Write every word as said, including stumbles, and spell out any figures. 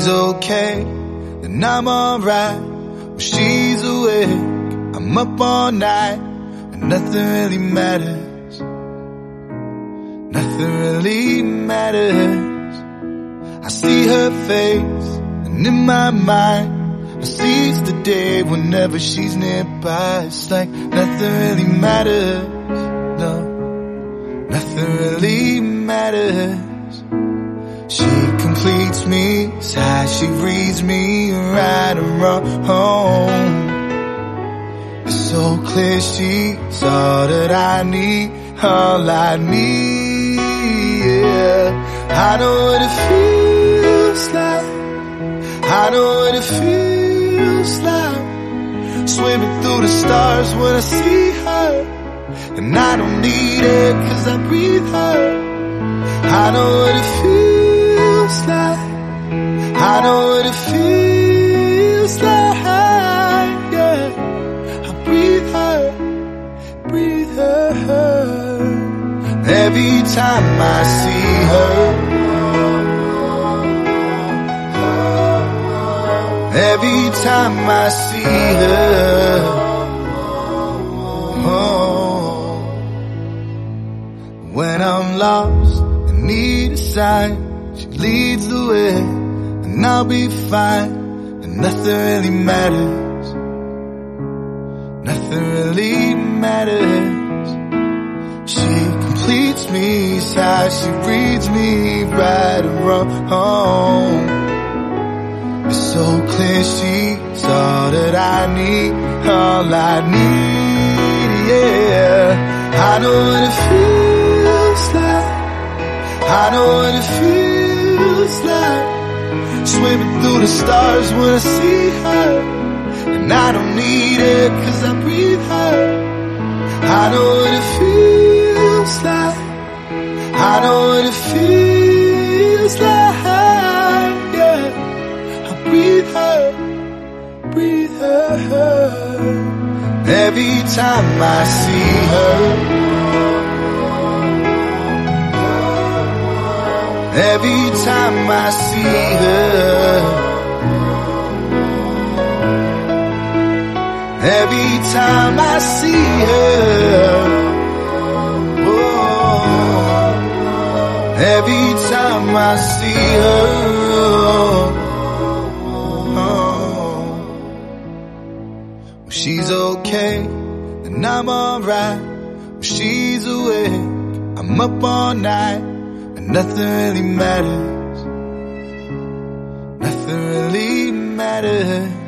she's okay, then I'm alright. When she's awake, I'm up all night, and nothing really matters. Nothing really matters. I see her face, and in my mind I seize the day whenever she's nearby. It's like nothing really matters. No, nothing really matters. She completes me, it's how she reads me right and wrong. It's so clear she's all that I need, all I need, yeah. I know what it feels like, I know what it feels like, swimming through the stars when I see her, and I don't need it cause I breathe her. I know what it feels like, I know what it feels like, yeah. I breathe her, breathe her. Every time I see her, every time I see her, oh. When I'm lost and need a sign, she leads the way, and I'll be fine, and nothing really matters. Nothing really matters. She completes me, it's how she reads me right and wrong. It's so clear she's all that I need, all I need, yeah. I know what it feels like, I know what it feels like, swimming through the stars when I see her, and I don't need it cause I breathe her. I know what it feels like, I know what it feels like, yeah. I breathe her, breathe her. Every time I see her, every time I see her, every time I see her, oh, every time I see her, oh. When she's okay, then I'm alright. When she's awake, I'm up all night, and nothing really matters. Nothing really matters.